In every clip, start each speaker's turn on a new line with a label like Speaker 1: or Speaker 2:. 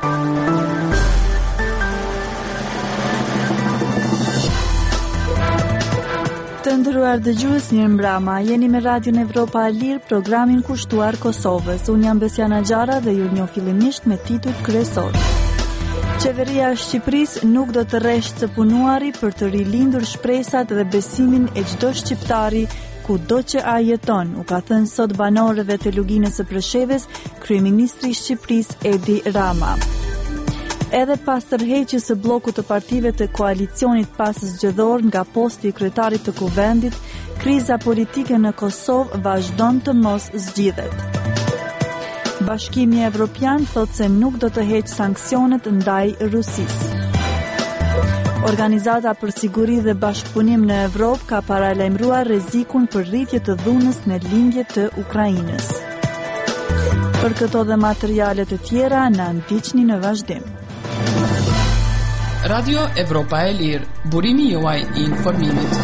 Speaker 1: Të nderuar dëgjues, mirëmbrëma. Jeni me Radion Evropa e Lirë, programin kushtuar Kosovës. Unë jam Besiana Xhara dhe ju njoh fillimisht me titull kryesor. Qeveria e Shqipërisë nuk do të rreshtë të punuari për të rilindur shpresat dhe besimin e çdo shqiptari kudo që ai jeton, u ka thënë sot banorëve të luginës së Preshevës kryeministri i Shqipërisë Edi Rama. Edhe pas tërheqjes së bllokut të partive të koalicionit pas zgjedhor nga posti i kryetarit të kuvendit, kriza politike në Kosovë vazhdon të mos zgjidhet. Bashkimi Evropian thotë se nuk do të heqë sanksionet ndaj Rusisë. Organizata për Siguri dhe Bashkëpunim në Evropë ka paralajmëruar rrezikun për rritje të dhunës në lindje të Ukrainës. Për këto dhe materiale të tjera na ndiqni në vazhdim.
Speaker 2: Radio Evropa e Lirë, burimi juaj i informimit.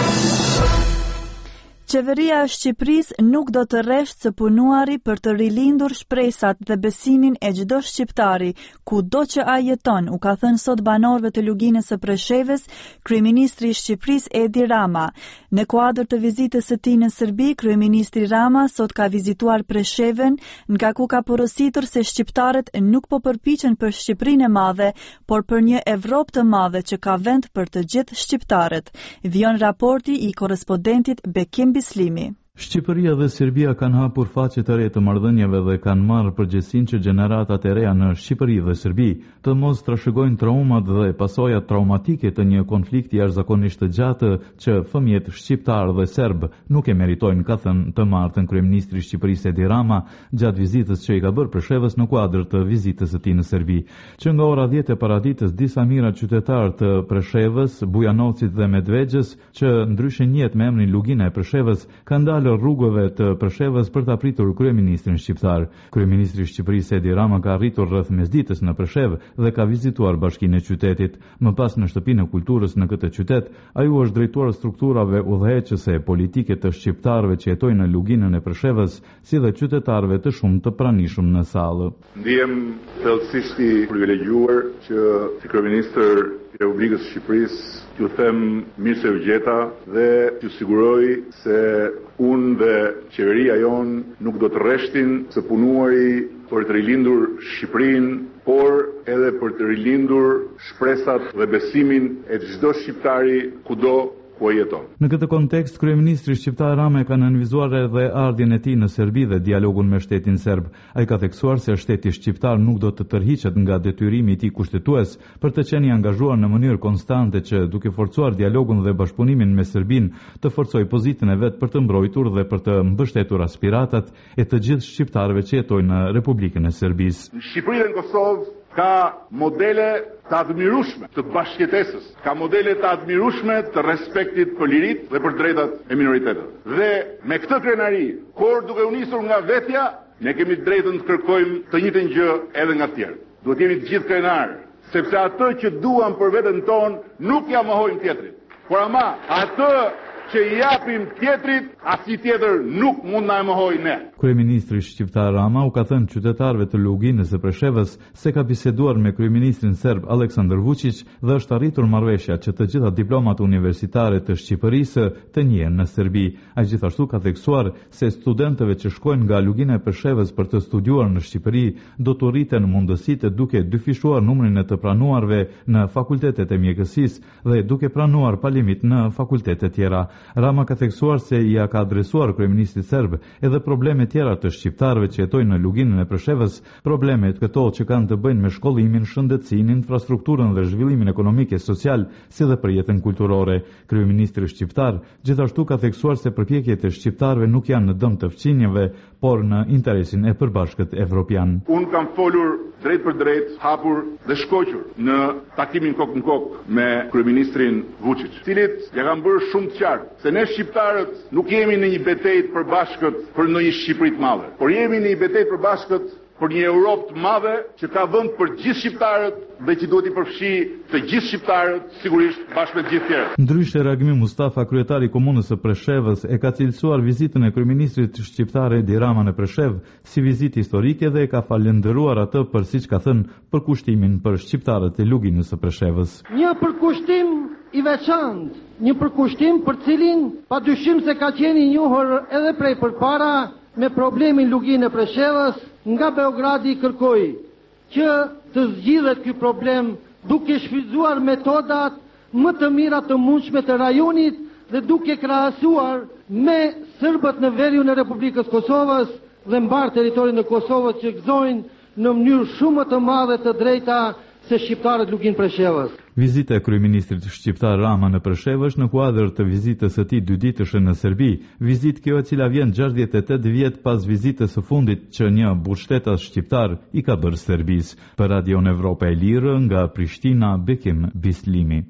Speaker 1: Qeveria e Shqipërisë nuk do të rreshtë së punuari për të rilindur shpresat dhe besimin e çdo shqiptari, kudo që ai jeton, u ka thënë sot banorëve të luginës së Preshevës kryeministri i Shqipërisë Edi Rama. Në kuadër të vizitës së tij në Serbi, kryeministri Rama sot ka vizituar Preshevën, nga ku ka porositur se shqiptarët nuk po përpiqen për Shqipërinë e madhe, por për një Evropë të madhe që ka vend për të gjithë shqiptarët. Vjen raporti i korrespondentit Bekim Bislimi.
Speaker 3: Shqipëria dhe Serbia kanë hapur faqe të re të marrëdhënieve dhe kanë marrë përgjegjësinë që gjeneratat e reja në Shqipëri dhe Serbi të mos trashëgojnë traumat dhe pasojat traumatike të një konflikti jashtëzakonisht të gjatë që fëmijët shqiptar dhe serb nuk e meritojnë, ka thënë të martën kryeministri i Shqipërisë Edi Rama gjatë vizitës që i ka bërë Preshevës në kuadër të vizitës së tij në Serbi. Që nga ora 10 e paraditës disa mijëra qytetarë të Preshevës, Bujanovcit dhe Medvegjës, që ndryshe njihet me emrin Lugina e Preshevës, kanë dalë rrugëve të Preshevës për të apritur kryeministrin shqiptar. Kryeministri i Shqipërisë Edi Rama ka arritur rreth mesditës në Preshevë dhe ka vizituar bashkinë e qytetit. Më pas në shtëpinë e kulturës në këtë qytet, ai u është drejtuar strukturave udhëheqëse politike të shqiptarëve që jetojnë në luginën e Preshevës, si dhe qytetarëve të shumë të pranishëm në sallë.
Speaker 4: Ndihem thellësisht i privilegjuar që si kryeministër i Republikës së Shqipërisë ju them mirë se u gjeta dhe ju siguroj se unë dhe qeveria jonë nuk do të rreshtin së punuari për të rilindur Shqipërinë, por edhe për të rilindur shpresat dhe besimin e çdo shqiptari kudo ku jeton.
Speaker 3: Në këtë kontekst, kryeministri shqiptar Rama ka nënvizuar edhe ardhjen e tij në Serbi dhe dialogun me shtetin serb. Ai ka theksuar se shteti shqiptar nuk do të tërhiqet nga detyrimi i tij kushtetues për të qenë i angazhuar në mënyrë konstante që, duke forcuar dialogun dhe bashkëpunimin me Serbinë, të forcojë pozitën e vet për të mbrojtur dhe për të mbështetur aspiratat e të gjithë shqiptarëve që jetojnë në Republikën e Serbisë.
Speaker 4: Në Shqipëri dhe në Kosovë ka modele të admirueshme të bashkëjetesës, ka modele të admirueshme të respektit për liritë dhe për drejtat e minoriteteve. Dhe me këtë krenari, por duke u nisur nga vetja, ne kemi drejtën të kërkojmë të njëjtën gjë edhe nga të tjerë. Duhet jemi të gjithë krenar, sepse atë që duam për veten tonë nuk ja mohojmë tjetrit. Por ama atë që i japim tjetrit, asnjë tjetër nuk mund na e mohojë ne.
Speaker 3: Kryeministri shqiptar Rama u ka thënë qytetarëve të luginës së Preshevës se ka biseduar me kryeministrin serb Aleksandar Vučić dhe është arritur marrëveshja që të gjitha diplomat universitare të Shqipërisë të njihen në Serbi. Ai gjithashtu ka theksuar se studentëve që shkojnë nga lugina e Preshevës për të studiuar në Shqipëri do të rriten mundësitë duke dyfishuar numrin e të pranuarve në fakultetet e mjekësisë dhe duke pranuar pa limit në fakultete tjera. Rama ka theksuar se ja ka adresuar kryeministit serb edhe probleme tjera të shqiptarëve që jetojnë në luginën e Preshevës, problemet këto që kanë të bëjnë me shkollimin, shëndetësinë, infrastrukturën dhe zhvillimin ekonomik e social, si dhe për jetën kulturore. Kryeministri shqiptar gjithashtu ka theksuar se përpjekjet e shqiptarëve nuk janë në dëm të fqinjeve, por në interesin e përbashkët evropian.
Speaker 4: Unë kam folur drejt për drejt, hapur dhe shkoqur në takimin kokë në kokë me kryeministrin Vučić, cilit ja kam bërë shumë të qartë se ne shqiptarët nuk jemi në një betejë të përbashkët për në një Shqipëri të madhe, por jemi në një betejë të përbashkët për një Europë të madhe që ka vend për gjithë shqiptarët dhe që duhet i përfshijë të gjithë shqiptarët, sigurisht bashkë me të gjithë tjerët.
Speaker 3: Ndryshe, Ragmi Mustafa, kryetari i komunës së Preshevës, e ka cilësuar vizitën e kryeministrit shqiptar Edi Rama në Preshev si vizitë historike dhe e ka falendëruar atë për, siç ka thënë, përkushtimin për shqiptarët e luginës së Preshevës.
Speaker 5: Një përkushtim i veçantë, një përkushtim për cilin padyshim se ka qenë i njohur edhe prej përpara me problemin luginë e Preshevës, nga Beogradi kërkoi që të zgjidhet ky problem duke shfrytzuar metodat më të mira të mundshme të rajonit dhe duke krahasuar me serbët në veriun e Republikës Kosovës dhe mbar territorin e Kosovës që gëzojnë në mënyrë shumë më të madhe të drejta se shqiptarët luginë Preshevës.
Speaker 3: Vizita e kryeministrit shqiptar Rama në Preshev është në kuadër të vizitës së tij dyditëshe në Serbi, vizitë kjo e cila vjen 68 vjet pas vizitës së fundit që një burgshtetas shqiptar i ka bërë Serbisë. Për Radio Evropa e Lirë nga Prishtina, Bekim Bislimi.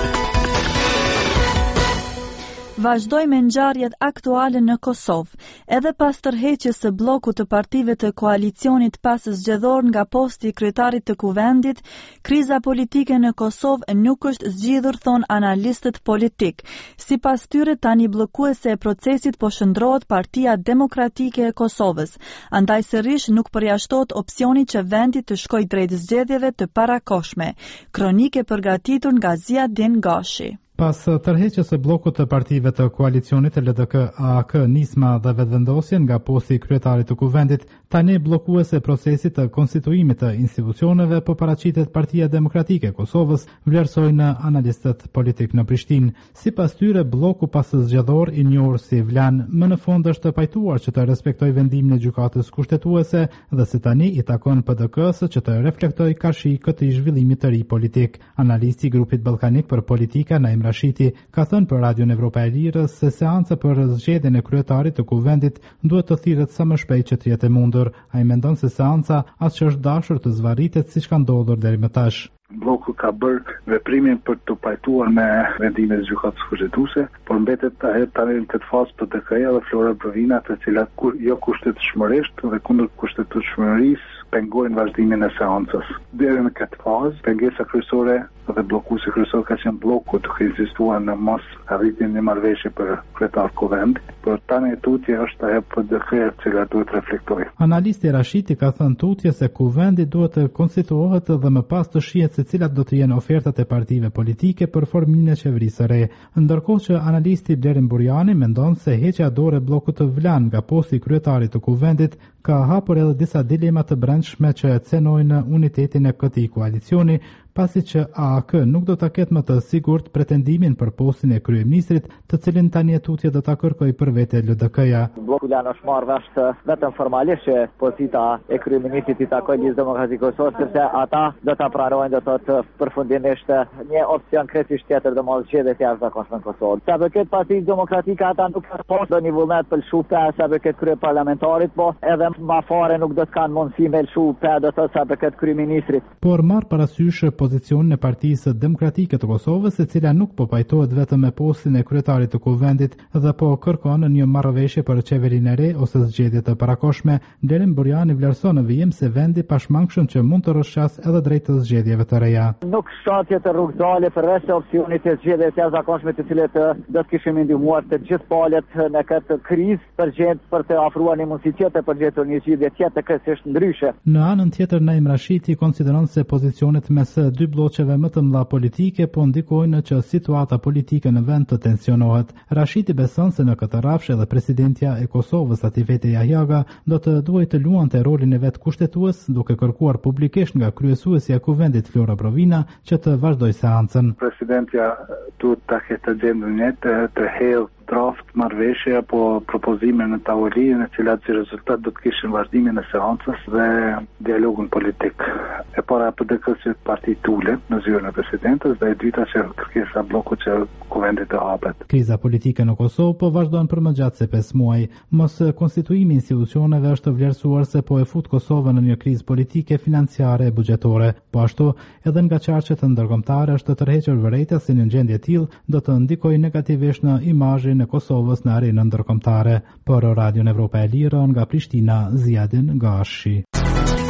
Speaker 1: Vazhdojmë ngjarjet aktuale në Kosovë. Edhe pas tërheqjes së bllokut të partive të koalicionit pas zgjedhor nga posti i kryetarit të kuvendit, kriza politike në Kosovë nuk është zgjidhur, thon analistët politik. Sipas tyre, tani bllokuese e procesit po shndrohet Partia Demokratike e Kosovës. Andaj sërish nuk përjashtohet opsioni që vendi të shkojë drejt zgjedhjeve të parakohshme. Kronike përgatitur nga Ziadin Gashi.
Speaker 6: Pas tërheqjes së bllokut të partive të koalicionit të LDK-AK, Nisma dhe vetëvendosjen nga posti i kryetarit të kuvendit, tani bllokuese procesit të konstituimit të institucioneve po paraqitet Partia Demokratike e Kosovës, vlerësojnë analistët politik në Prishtinë. Sipas tyre, bloku pas zgjedhor i njohur si Vlan më në fund është pajtuar që të respektojë vendimin e gjykatës kushtetuese dhe se tani i takon PDK-s që të reflektojë kashi këtij zhvillimi të ri politik. Analisti i grupit ballkanik për politika Naim Rashiti ka thënë për Radio Evropa e Lirë se seanca për zgjedhjen e kryetarit të kuvendit duhet të thirret sa më shpejt që të jetë e mundur. Ai mendon se seanca as që është dashur të zvarritet siç ka ndodhur deri më tash.
Speaker 7: Bloku ka bërë veprimin për të pajtuar me vendimin e gjykatës kushtetuese, por mbetet tani në këtë fazë PDK-ja dhe Flora Brovina, të cilat jo kushtetshmërisht dhe kundër kushtetshmërisë pengojnë vazhdimin e seancës. Deri në këtë fazë, pengesa kryesore dhe bllokuesi kryesor ka qenë bloku duke ekzistuar në mos arritjen e marrëveshje për kryetar kuvend, por tani tutje është ajo PDK-ja që duhet reflektojë.
Speaker 6: Analisti Rashiti ka thënë tutje se kuvendi duhet të konstituohet dhe më pas të shihet se cilat do të jenë ofertat e partive politike për formimin e qeverisë së re. Ndërkohë që analisti Blerin Burjani mendon se heqja dorë e bllokut të Vlan nga posti i kryetarit të kuvendit ka hapur edhe disa dilema të brendshme që cenojnë unitetin e këtij koalicioni, pasi që AK nuk do ta ketë më të sigurt pretendimin për postin e kryeministrit, të cilin tani tutje do ta kërkojë për vete LDK-ja.
Speaker 8: Bloku Vlan është marrë vesh vetëm formalisht që pozita e kryeministrit i takojë Lidhjes Demokratike Kosovës, sepse ata do ta pranojnë do të përfundimisht një opsion kritikisht tjetër do mos zgjedhjet e jashtëzakonshme në Kosovë. Sa për këtë Parti Demokratike ata nuk kanë pasur një vullnet për lëshupe sa për këtë kryeparlamentarit, po edhe më fare nuk do të kanë mundësi me lëshupe do të sa për këtë kryeministrit.
Speaker 6: Por marr parasysh pozicionin e Partisë Demokratike të Kosovës, e cila nuk po pajtohet vetëm me postin e kryetarit të kuvendit dhe po kërkon një marrëveshje për qeverinë e re ose zgjedhje të parakohshme. Blerin Burjani vlerëson në vijim se vendi pashmangshëm që mund të rrshas edhe drejt të zgjedhjeve të reja.
Speaker 8: Nuk shtatje të rrugdale përveç se opsionit të zgjedhjeve të jashtëzakonshme të cilat do të kishim ndihmuar të gjithë palët në këtë krizë për të ofruar një mundësi tjetër për gjetur një zgjidhje tjetër krejtësisht ndryshe.
Speaker 6: Në anën tjetër, Naim Rashiti konsideron se pozicionet mes dy bloqeve më të mëdha politike po ndikojnë që situata politike në vend të tensionohet. Rashiti beson se në këtë rrafsh edhe presidentja e Kosovës Atifete Jahjaga do të duhet të luante rolin e vet kushtetues, duke kërkuar publikisht nga kryesuesja e kuvendit Flora Brovina që të vazhdojë seancën.
Speaker 7: Presidentja duhet ta ketë agjendën të hedhë draft marrëveshje apo propozime në tavolinë, në cilat si rezultat do të kishin vazhdimin e seancës dhe dialogun politik. E para PDK-s që parti tulet në zyrën e presidentës dhe e dyta që kërkesa bllokut që kuvendi të hapet.
Speaker 6: Kriza politike në Kosovë po vazhdon për më gjatë se 5 muaj. Mos konstituimi i institucioneve është vlerësuar se po e fut Kosovën në një krizë politike, financiare e buxhetore. Po ashtu, edhe nga qarqet ndërkombëtare është të tërhequr vërejtja se një gjendje e tillë do të ndikojë negativisht në imazhin e Kosovës në arenën ndërkombëtare. Për Radio Evropa e Lirë nga Prishtina, Ziadin Gashi.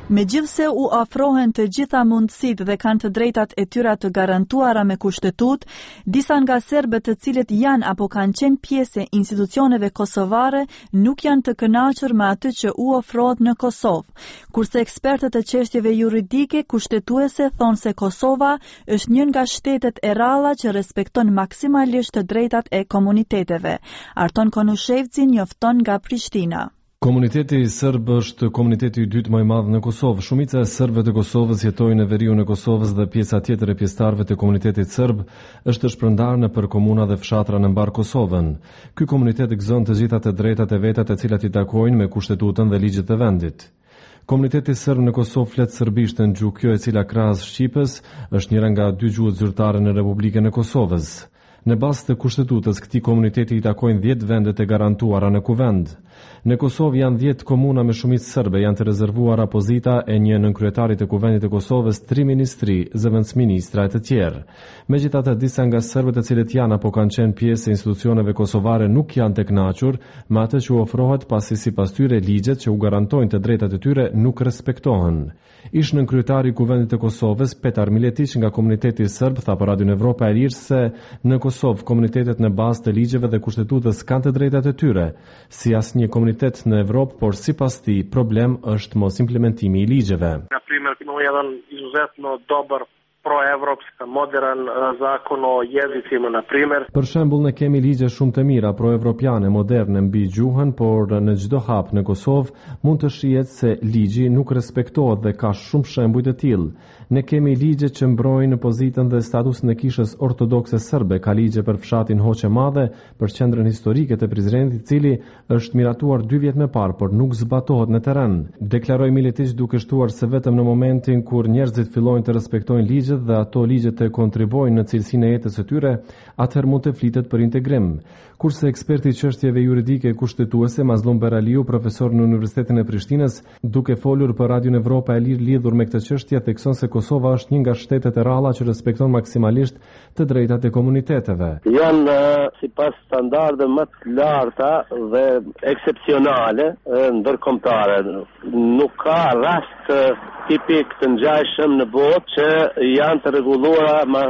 Speaker 1: Megjithse u ofrohen të gjitha mundësitë dhe kanë të drejtat e tyre të garantuara me kushtetut, disa nga serbët të cilët janë apo kanë qenë pjesë e institucioneve kosovare nuk janë të kënaqur me atë që u ofrohet në Kosovë, kurse ekspertët e çështjeve juridike kushtetuese thonë se Kosova është një nga shtetet e ralla që respekton maksimalisht të drejtat e komuniteteve. Arton Konushevci njofton nga Prishtina.
Speaker 9: Komuniteti serb është komuniteti i dytë më i madh në Kosovë. Shumica e serbëve të Kosovës jetojnë në veriun e Kosovës dhe pjesa tjetër e pjesëtarëve të komunitetit serb është shpërndarë nëpër komuna dhe fshatra në mbar Kosovën. Ky komunitet gëzon të gjitha të drejtat e veta të cilat i takojnë me kushtetutën dhe ligjet e vendit. Komuniteti serb në Kosovë flet serbisht në gjuhë, kjo e cila krahas shqipës është njëra nga dy gjuhët zyrtare në Republikën e Kosovës. Në bazë të kushtetutës, këtij komuniteti i takojnë 10 vendet e garantuara në kuvend. Në Kosovë janë 10 komuna me shumicë serbe, janë të rezervuara pozita e një nënkryetarit të kuvendit të Kosovës, 3 ministri, zëvendësministra e të tjerë. Megjithatë, disa nga serbët e cilët janë apo kanë qenë pjesë e institucioneve kosovare nuk janë të kënaqur me atë që u ofrohet, pasi sipas tyre ligjet që u garantojnë të drejtat e tyre nuk respektohen. Ish nënkryetari i kuvendit të Kosovës, Petar Miletić nga komuniteti serb tha për Radio Evropa e Lirë se në Kosovë komunitetet në bazë të ligjeve dhe kushtetutës kanë të drejtat e tyre, si asnjë komunitet në Evropë, por sipas tij problem është mos implementimi i ligjeve.
Speaker 10: Например, jedan izuzetno dobar proevropski modern zakon o jezicima, na primjer.
Speaker 9: Për shembull, ne kemi ligje shumë të mira proevropiane moderne mbi gjuhën, por në çdo hap në Kosovë mund të shihet se ligji nuk respektohet dhe ka shumë shembuj të tillë. Ne kemi ligje që mbrojnë pozitën dhe statusin e kishës ortodokse serbe, ka ligje për fshatin Hoqe Madhe, për qendrën historike të Prizrenit, i cili është miratuar 2 vjet më parë, por nuk zbatohet në terren. Deklaroi Miletić duke shtuar se vetëm në momentin kur njerëzit fillojnë të respektojnë ligjet dhe ato ligjet të kontribojnë në cilësinë e jetës së tyre, atëherë mund të flitet për integrim. Kurse eksperti i çështjeve juridike kushtetuese Mazlum Beraliu, profesor në Universitetin e Prishtinës, duke folur për Radio Evropa e Lirë lidhur me këtë çështje, thekson se Kosova është një nga shtetet e ralla që respekton maksimalisht të drejtat e komuniteteve.
Speaker 10: Janë sipas standarde më të larta dhe eksepsionale ndërkombëtare. Nuk ka rast tipik të ngjashëm në botë që janë të rregulluara me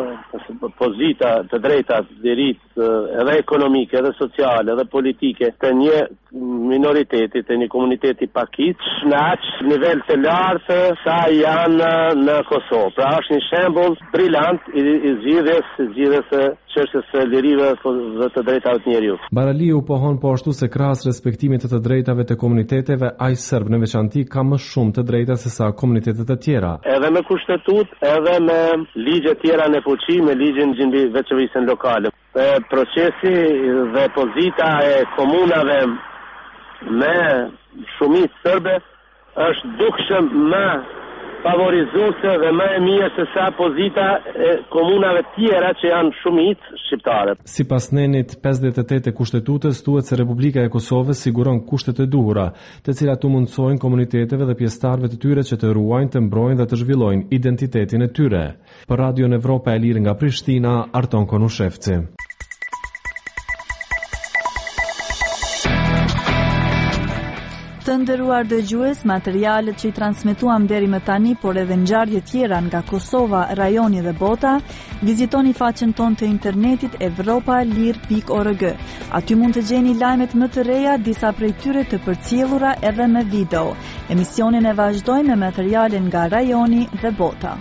Speaker 10: pozita të drejtat diritë edhe ekonomike, edhe sociale, edhe politike të një minoriteti, të një komuniteti pakicë në aq nivel të lartë sa janë në Kosovë. Pra është një shembull brillant i zgjidhjes së çështjes së lirive dhe të drejtave të njerëzit.
Speaker 9: Baraliu pohon po ashtu se krahas respektimit të drejtave të komuniteteve, ai serb në veçanti ka më shumë të drejta se sa komunitetet e tjera.
Speaker 10: Edhe me kushtetut, edhe me ligje tjera në fuqi, me ligjin gjimbi veçërisën lokale. Procesi dhe pozita e komunave me shumicë serbe është dukshëm më favorizuese dhe më e mirë se sa pozita e komunave tjera që janë shumicë shqiptare.
Speaker 9: Sipas nenit 58 e Kushtetutës, thuhet se Republika e Kosovës siguron kushtet e duhura, të cilat u mundsojnë komuniteteve dhe pjesëtarëve të tyre që të ruajnë, të mbrojnë dhe të zhvillojnë identitetin e tyre. Për Radio Evropa e Lirë nga Prishtina, Arton Konushevci.
Speaker 1: Të nderuar dëgjues, materialet që i transmetuam deri më tani, por edhe ngjarje tjera nga Kosova, rajoni dhe bota, vizitoni faqen tonë të internetit evropalir.org. Aty mund të gjeni lajmet më të reja, disa prej tyre të përcjellura edhe me video. Emisionin e vazhdojmë me materiale nga rajoni dhe bota.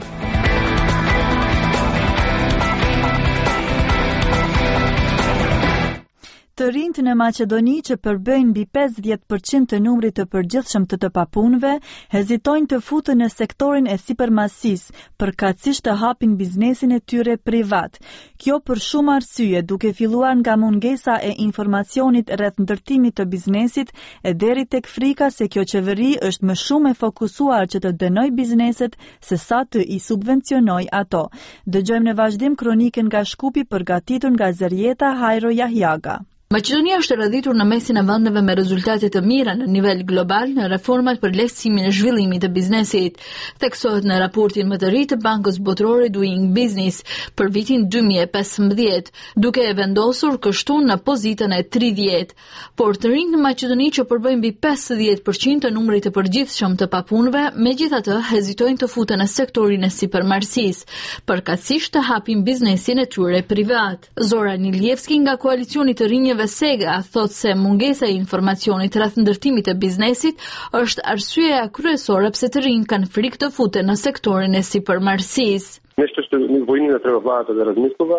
Speaker 1: Të rinjt në Maqedoni që përbëjnë mbi 50% të numrit të përgjithshëm të papunëve, hezitojnë të futen në sektorin e sipërmasisë, përkatësisht të hapin biznesin e tyre privat. Kjo për shumë arsye, duke filluar nga mungesa e informacionit rreth ndërtimit të biznesit e deri tek frika se kjo qeveri është më shumë e fokusuar që të dënoj bizneset se sa të i subvencionoj ato. Dëgjojmë në vazhdim kronikën nga Shkupi përgatitur nga Zerjeta Hajro Jahjaga. Maqedonia është radhitur në mesin e vendeve me rezultate të mira në nivel global në reformat për lehtësimin e zhvillimit të biznesit, theksohet në raportin më të ri të Bankës Botërore Doing Business për vitin 2015, duke e vendosur kështu në pozitën e 30. Por të rinjt në Maqedoni që përbëjnë mbi 50% të numrit të përgjithshëm të papunëve, megjithatë hezitojnë të futen në sektorin e sipërmarrësisë, përkatësisht të hapin biznesin e tyre privat. Zoran Ilievski nga koalicioni të rinjëve Sega thot se mungesa e informacionit rreth ndërtimit të biznesit është arsyeja kryesore pse të rinjt kanë frikë të futen në sektorin e sipërmarrësisë.
Speaker 10: Нещо ще ни войни не трябва влада да размислува.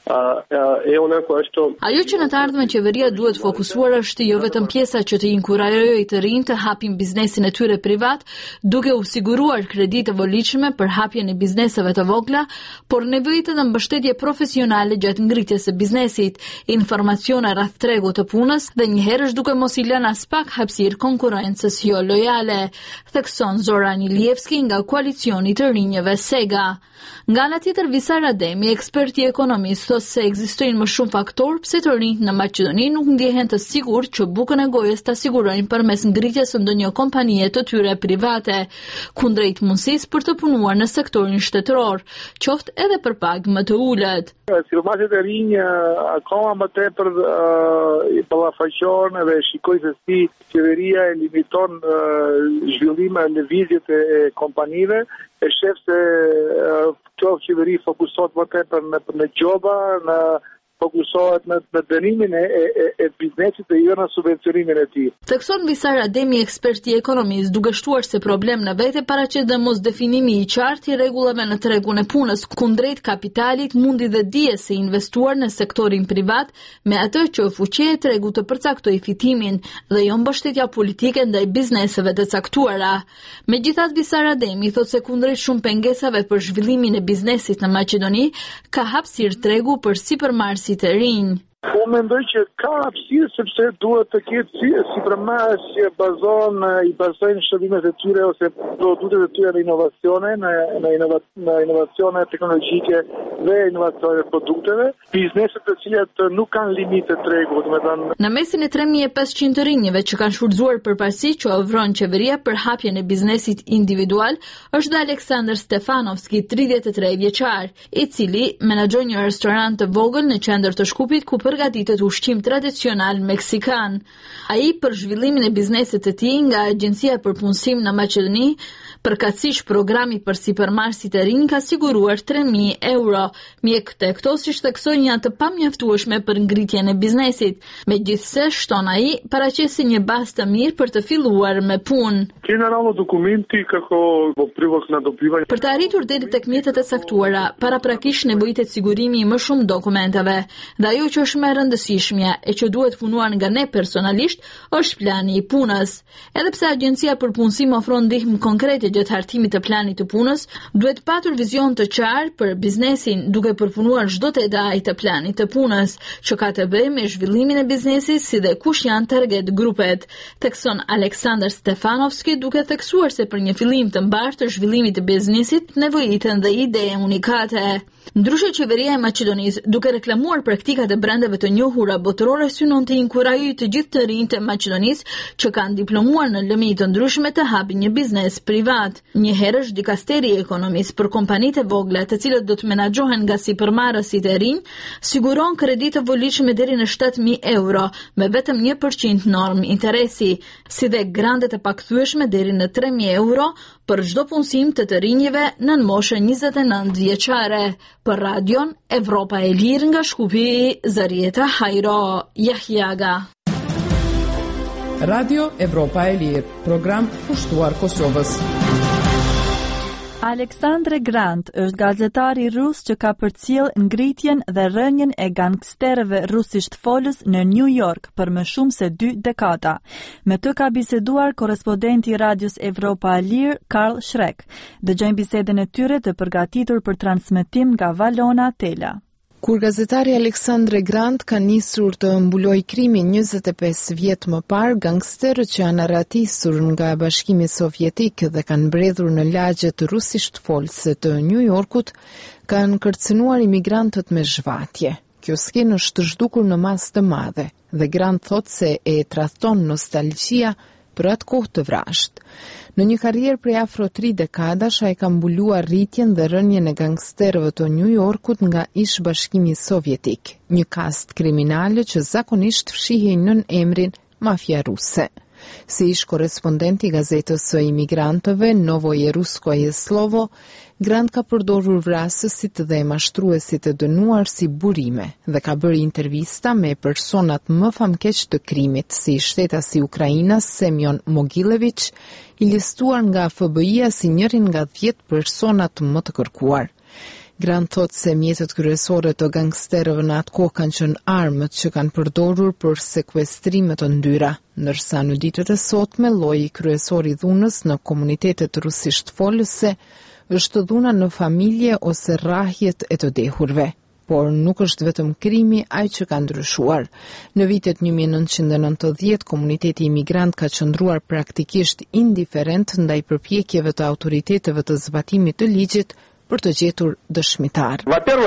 Speaker 1: Ajo që në të ardhmen qeveria duhet fokusuar është jo vetëm pjesa që të inkurajojë të rinjtë të hapin biznesin e tyre privat, duke u siguruar kredi të volitshme për hapjen e bizneseve të vogla, por nevojë të mbështetje profesionale gjatë ngritjes së biznesit, informacione rreth tregut të punës dhe njëherësh duke mos i lënë as pak hapësirë konkurrencës jo lojale, thekson Zoran Ilievski nga koalicioni të rinjëve Sega. Nga ana tjetër, Visar Ademi, eksperti i ekonomisë, thotë se ekzistojnë më shumë faktorë pse të rinjt në Maqedoni nuk ndjehen të sigurt që bukën e gojës ta sigurojnë përmes ngritjes së ndonjë kompanie të tyre private, kundrejt mundësisë për të punuar në sektorin shtetëror, qoftë edhe për pagë më të ulët.
Speaker 7: Sidomos e rinj akoma më tepër i ballafaqon dhe shikoj se si qeveria e limiton zhvillimin e lëvizjet e kompanive, e shef se kjo qeveri fokusohet më tepër në gjoba, fokusohet në dënimin e biznesit dhe jo në subvencionimin e tij.
Speaker 1: Thekson Visar Ademi, eksperti i ekonomisë, duke shtuar se problem në vete paraqet dhe mos definimi i qartë i rregullave në tregun e punës, kundrejt kapitalit, mundi dhe dijes se investuar në sektorin privat, me atë që fuqia e tregut të përcaktojë fitimin dhe jo mbështetja politike ndaj bizneseve të caktuara. Megjithatë, Visar Ademi thotë se kundrejt shumë pengesave për zhvillimin e biznesit në Maqedoni, ka hapësirë tregu për sipërmarrësi të rinj.
Speaker 7: Po mendoj që ka hapësirë sepse duhet të ketë sipërmarrësi që bazojnë shërbimet e tyre ose produktet e tyre në inovacione, në inovacione teknologjike dhe inovacione të produkteve, bizneset të cilat nuk kanë limite tregu, domethënë.
Speaker 1: Në mesin e 3500 të rinjëve që kanë shfrytzuar përparësi që ofron qeveria për hapjen e biznesit individual, është dhe Aleksandr Stefanovski, 33 vjeçar, i cili menaxhon një restorant të vogël në qendër të Shkupit ku përgatitet ushqim tradicional meksikan. Ai për zhvillimin e biznesit të tij nga Agjencia për Punësim në Maqedoni, përkatësisht programi për sipërmarrësit e rinj ka siguruar 3.000 euro. Mjekët e këto, siç theksojnë, janë të pamjaftueshme për ngritjen e biznesit. Megjithse, shton ai, paraqesi një bazë të mirë për të filluar me punë.
Speaker 7: Generalno dokumenti kako privok na dobiva.
Speaker 1: Për të arritur deri tek mjetet e caktuara, paraprakisht nevojitet sigurimi i më shumë dokumentave. Dhe ajo që është më e rëndësishmja e që duhet punuar nga ne personalisht është plani i punës. Edhe pse Agjencia për Punësim ofron ndihmë konkrete gjatë hartimit të planit të punës, duhet patur vizion të qartë për biznesin, duke përpunuar çdo detaj të planit të punës, që ka të bëjë me zhvillimin e biznesit si dhe kush janë target grupet, thekson Aleksandr Stefanovski, duke theksuar se për një fillim të mbarë të zhvillimit të biznesit nevojiten dhe ide unikate. Ndryshe, qeveria e Maqedonisë, duke reklamuar praktikat e brendeve të njohura botërore, synon të inkurajojë të gjithë të rinjtë e Maqedonisë që kanë diplomuar në lëmi të ndryshme të hapin një biznes privat. Njëherësh dikasteri i ekonomisë për kompanitë e vogla, të cilët do të menaxhohen nga sipërmarrësit e rinj, siguron kredi të volitshme deri në 7.000 euro, me vetëm 1% norm interesi, si dhe grandet e pakthyeshme deri në 3.000 euro për çdo punësim të rinjve nën moshën 29 vjeçare. Për radion Evropa e Lirë nga Shkupi, Zarieta Hajro Jahjaga.
Speaker 2: Radio Evropa e Lirë, program pushtuar Kosovës.
Speaker 1: Aleksandr Grant është gazetari rus që ka përcjell ngritjen dhe rënjen e gangsterëve rusisht folës në New York për më shumë se 2 dekada. Me të ka biseduar korrespondenti i Radios Evropa e Lirë, Karl Shrek. Dëgjojmë bisedën e tyre të përgatitur për transmetim nga Valona Tela.
Speaker 11: Kur gazetari Aleksandr Grant ka nisur të mbuloj krimin 25 vjet më parë, gangsterët që janë arratisur nga Bashkimi Sovjetik dhe kanë mbredhur në lagjet rusisht folëse të New Yorkut kanë kërcënuar imigrantët me zhvatje. kjo skenë është zhdukur në masë të madhe dhe Grant thot se e tradhton nostalgjia për atë kohë të vrasht. Në një karrierë prej afro 3 dekadash, ai ka mbuluar rritjen dhe rënien e gangsterëve të New Yorkut nga ish-bashkimi sovjetik, një kast kriminale që zakonisht fshihej nën emrin mafia ruse. Si ish korespondenti gazetës së imigrantëve Novoje Ruskoje Slovo, Grant ka përdorur vrasësit dhe mashtruesit të dënuar si burime dhe ka bërë intervista me personat më famkeq të krimit, si shtetasi Ukrainas Semyon Mogilević, i listuar nga FBI-a si njërin nga 10 personat më të kërkuar. Grant thot se mjetet kryesore të gangsterëve në atë kohë kanë qenë armët që kanë përdorur për sekuestrime të ndyra, ndërsa në ditët e sotme lloji kryesor i dhunës në komunitetet rusisht folëse është dhuna në familje ose rrahjet e të dehurve. Por nuk është vetëm krimi ai që ka ndryshuar. Në vitet 1990, komuniteti imigrant ka qëndruar praktikisht indiferent ndaj përpjekjeve të autoriteteve të zbatimit të ligjit për të gjetur dëshmitar.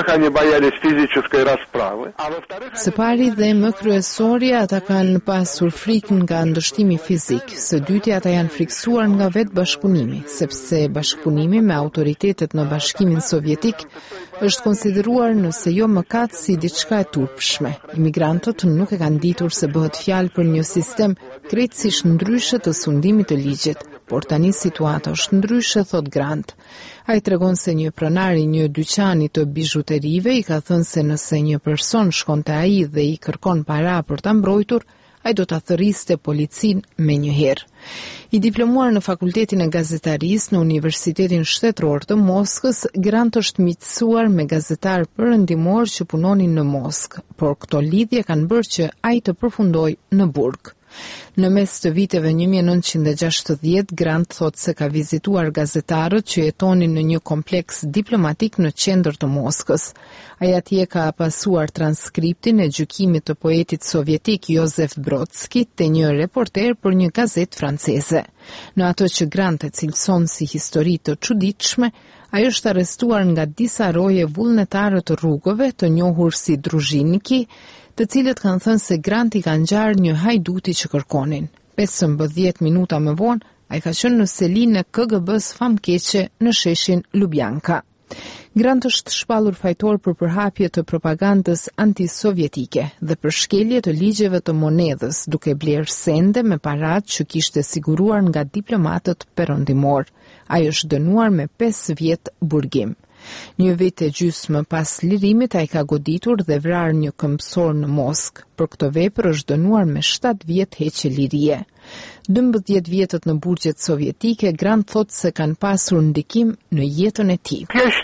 Speaker 11: Së pari dhe më kryesori, ata kanë pasur frikë nga ndështimi fizik. Së dyti, ata janë friksuar nga vetë bashkëpunimi, sepse bashkëpunimi me autoritetet në Bashkimin Sovjetik është konsideruar nëse jo mëkat si diçka e turpshme. Imigrantët nuk e kanë ditur se bëhet fjalë për një sistem krejtësisht ndryshe të sundimit të ligjit, por tani situata është ndryshe, thot Grant. Ai tregon se një pronar i një dyqani të bijuterive i ka thënë se nëse një person shkon te ai dhe i kërkon para për ta mbrojtur, ai do ta thërriste policinë menjëherë. I diplomuar në Fakultetin e Gazetarisë në Universitetin Shtetëror të Moskës, Grant është miqësuar me gazetar perëndimor që punonin në Moskë, por këto lidhje kanë bërë që ai të përfundojë në burg. Në mes të viteve 1960, Grant thot se ka vizituar gazetarët që jetonin në një kompleks diplomatik në qendër të Moskës. Ai atje ka pasuar transkriptin e gjykimit të poetit sovjetik Josef Brodski te një reporter për një gazetë franceze. Në ato që Grant e cilëson si histori të çuditshme, ai është arrestuar nga disa roje vullnetare të rrugëve, të njohur si Druzhiniki, të cilët kanë thënë se Grant i ka ngjarë një hajduti që kërkonin. 15 minuta më vonë, ai ka qenë në selinë e KGB-s famkeqe në sheshin Lubjanka. Grant është shpallur fajtor për përhapje të propagandës antisovjetike dhe për shkelje të ligjeve të monedhës, duke blerë sende me parat që kishte siguruar nga diplomatët perëndimor. Ai është dënuar me 5 vjet burgim. Një vit e gjysmë pas lirimit, ai ka goditur dhe vrarë një këmbësor në Moskë. Për këtë vepër është dënuar me 7 vjet heqje lirie. 12 vjetët në burgjet sovjetike, Grant thot se kanë pasur ndikim në jetën e tij.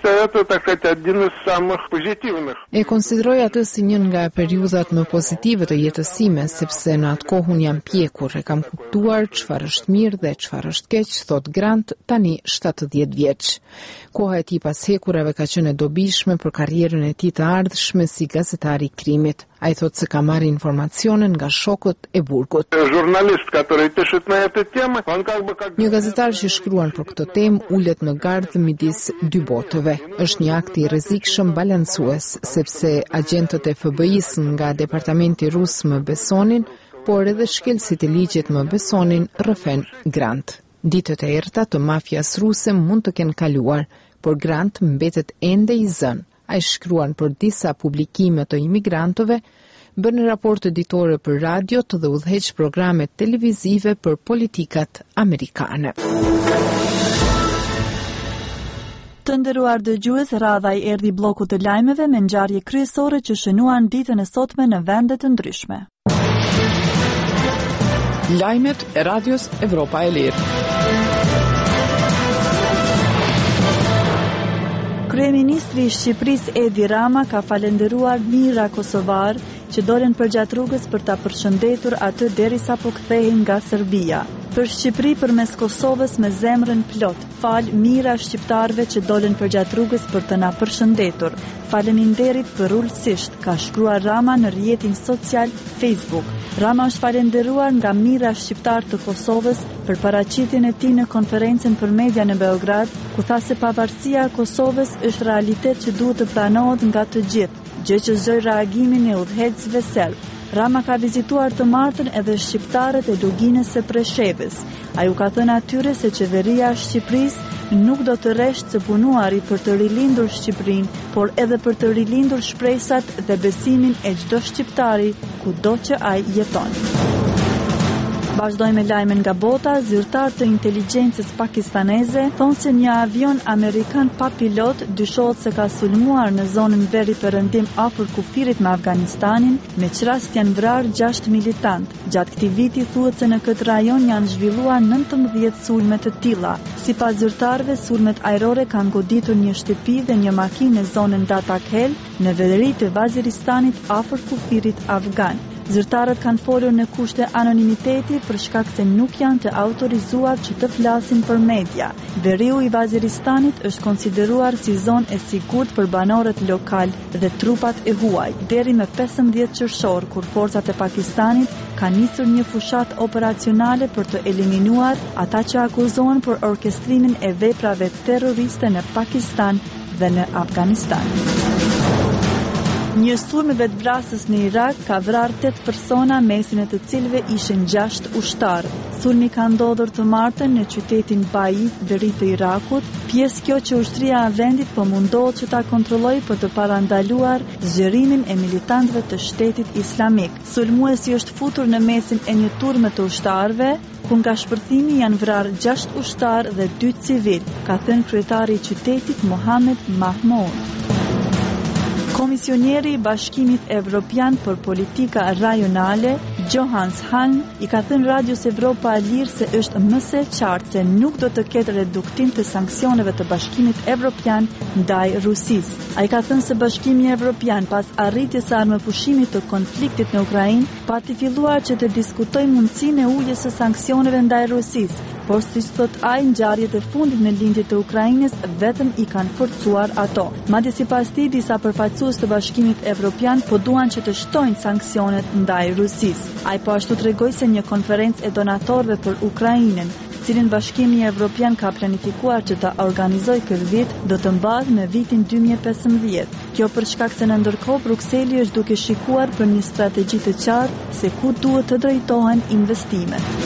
Speaker 11: E konsideroj atë si një nga periudhat më pozitive të jetës sime, sepse në atë kohë unë jam pjekur, e kam kuptuar çfarë është mirë dhe çfarë është keq, thot Grant, tani 70 vjeç. Koha e tij pas hekurave ka qenë e dobishme për karrierën e tij të ardhshme si gazetar i krimit. Ai thot se ka marrë informacionin nga shokët e burgut. Një gazetar që shkruan për këtë temë ulet në gardh midis dy botëve. Është një akt i rrezikshëm balancues, sepse agjentët e FBI-s nga departamenti rus më besonin, por edhe shkelësit e ligjit më besonin, rrëfen Grant. Ditët e errta të mafias ruse mund të kenë kaluar, por Grant mbetet ende i zënë. Ai shkruan për disa publikime të imigrantëve, bën raporte editore për radio dhe udhëheq programe televizive për politikat amerikane.
Speaker 1: Të nderuar dëgjues, radha i erdhi bloku të lajmeve me ngjarje kryesore që shënuan ditën e sotme në vende të ndryshme.
Speaker 2: Lajmet e Radios Evropa e Lirë.
Speaker 1: Kryeministri i Shqipërisë Edi Rama ka falenderuar mijëra kosovar që dolën përgjatë rrugës për ta përshëndetur atë derisa po kthehen nga Serbia. Për Shqipëri përmes Kosovës me zemrën plot, fal mijëra shqiptarëve që dolën përgjatë rrugës për të na përshëndetur. Faleminderit përulësisht, ka shkruar Rama në rrjetin social Facebook. Rama është falenderuar nga mijëra shqiptar të Kosovës për paraqitjen e tij në konferencën për media në Beograd, ku tha se pavarësia e Kosovës është realitet që duhet të pranohet nga të gjithë. gjë që zoi reagimin e udhëheqësve serb. Rama ka vizituar të martën edhe shqiptarët e luginës së Preshevës. Ai u ka thënë atyre se qeveria e Shqipërisë nuk do të rreshtë të punuari për të rilindur Shqipërinë, por edhe për të rilindur shpresat dhe besimin e çdo shqiptari kudo që ai jeton. Vazhdojmë me lajmen nga bota. Zyrtar të inteligjencës pakistaneze thonë se një avion amerikan pa pilot dyshohet se ka sulmuar në zonën veri perëndim afër kufirit me Afganistanin, me çrast janë vrarë 6 militant. Gjatë këtij viti thuhet se në këtë rajon janë zhvilluar 19 sulme të tilla. Sipas zyrtarëve, sulmet ajrore kanë goditur një shtëpi dhe një makinë në zonën Datakhel, në veri të Vaziristanit afër kufirit afgan. Zyrtarët kanë folur në kushte anonimiteti për shkak se nuk janë të autorizuar që të flasin për media. Veriu i Vaziristanit është konsideruar si zonë e sigurt për banorët lokal dhe trupat e huaj, deri më 15 qershor, kur forcat e Pakistanit kanë nisur një fushat operacionale për të eliminuar ata që akuzohen për orkestrimin e veprave terroriste në Pakistan dhe në Afganistan. Një sulm vetvrasës në Irak ka vrarë 8 persona, mesin e të cilëve ishin 6 ushtarë. Sulmi ka ndodhur të martën në qytetin Baiz, veri të Irakut, pjesë kjo që ushtria e vendit po mundohet që ta kontrollojë për të parandaluar zgjerimin e militantëve të Shtetit Islamik. Sulmuesi është futur në mesin e një turme të ushtarëve, ku nga shpërthimi janë vrarë 6 ushtarë dhe 2 civil, ka thënë kryetari i qytetit Mohamed Mahmoud. Komisioneri i Bashkimit Evropian për Politika Rajonale, Johannes Hahn, i ka thënë Radios Evropa e Lirë se është më së qartë se nuk do të ketë reduktim të sanksioneve të Bashkimit Evropian ndaj Rusisë. Ai ka thënë se Bashkimi Evropian, pas arritjes së armëpushimit të konfliktit në Ukrainë, pati filluar që të diskutojë mundësinë e uljes së sanksioneve ndaj Rusisë, por siç thot ai, ngjarjet e fundit në lindje të Ukrainës vetëm i kanë forcuar ato. Madje sipas tij, disa përfaqësues të Bashkimit Evropian po duan që të shtojnë sanksionet ndaj Rusisë. Ai po ashtu tregoi se një konferencë e donatorëve për Ukrainën, cilin Bashkimi Evropian ka planifikuar që ta organizojë këtë vit, do të mbahet në vitin 2015. Kjo për shkak se në ndërkohë Brukseli është duke shikuar për një strategji të qartë se ku duhet të drejtohen investimet.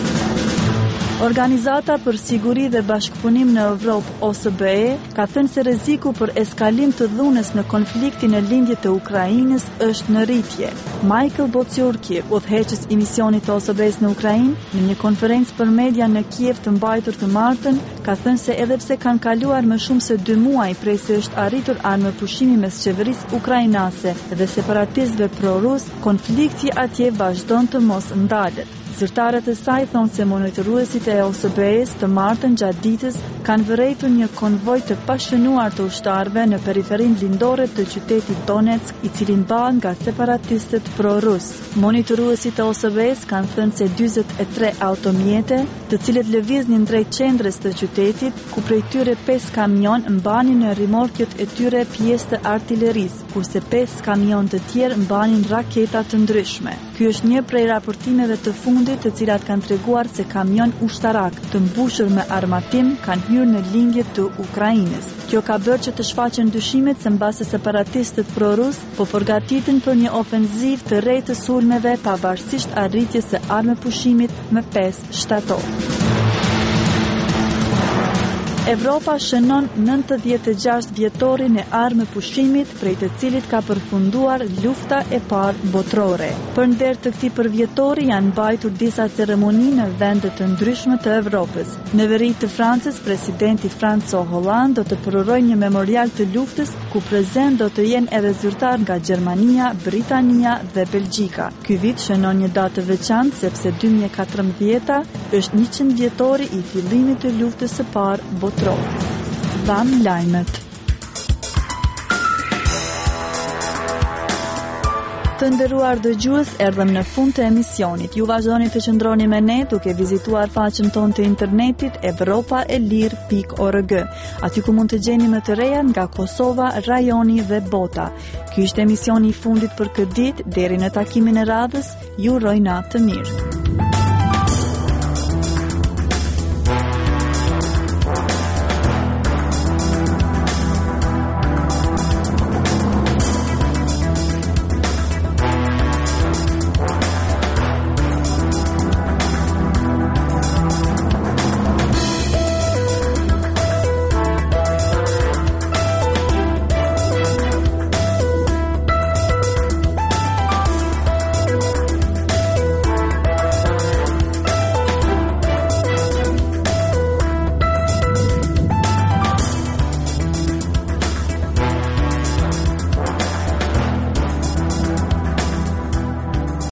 Speaker 1: Organizata për Siguri dhe Bashkëpunim në Evropë, OSBE, ka thënë se rreziku për eskalim të dhunës në konfliktin e lindje të Ukrainës është në rritje. Michael Bociurki, udhëheqës i misionit të OSBE-s në Ukrainë, në një konferencë për media në Kiev të mbajtur të martën, ka thënë se edhe pse kanë kaluar më shumë se 2 muaj prej se është arritur armëpushimi mes qeverisë ukrainase dhe separatistëve pro-rus, konflikti atje vazhdon të mos ndalet. Zyrtarët e saj thonë se monitoruesit e OSBE-s të martën gjatë ditës kanë vërejtur një konvoj të pashënuar të ushtarëve në periferinë lindore të qytetit Donetsk, i cili mbahet nga separatistët pro-rus. Monitoruesit e OSBE-s kanë thënë se 43 automjete, të cilët lëviznin drejt qendrës të qytetit, ku prej tyre 5 kamion mbanin në rimorkjet e tyre pjesë të artillerisë, kurse 5 kamion të tjerë mbanin raketa të ndryshme. Ky është një prej raportimeve të fundit të cilat kanë treguar se kamion ushtarak të mbushur me armatim kanë hyrë në lindje të Ukrainës. Kjo ka bërë që të shfaqen dyshimet se mbase separatistët pro-rus po përgatiten për një ofenzivë të re të sulmeve pavarësisht arritjes së armëpushimit më 5 shtator. Evropa shënon 96 vjetorin e armëpushimit, prej të cilit ka përfunduar lufta e parë botërore. Për nder të këtij përvjetori janë mbajtur disa ceremoni në vende të ndryshme të Evropës. Në veri të Francës, presidenti François Hollande do të përorojë një memorial të luftës, ku prezent do të jenë edhe zyrtar nga Gjermania, Britania dhe Belgjika. Ky vit shënon një datë të veçantë sepse 2014 është 100 vjetori i fillimit të luftës së parë botërore. Vam lajmet. Të nderuar dëgjues, erdhëm në fund të emisionit. Ju vazhdoni të qëndroni me ne duke vizituar faqen tonë të internetit evropaelir.org, aty ku mund të gjeni më të reja nga Kosova, rajoni dhe bota. Ky ishte emisioni i fundit për këtë ditë. Deri në takimin e radhës, ju uroj natë të mirë.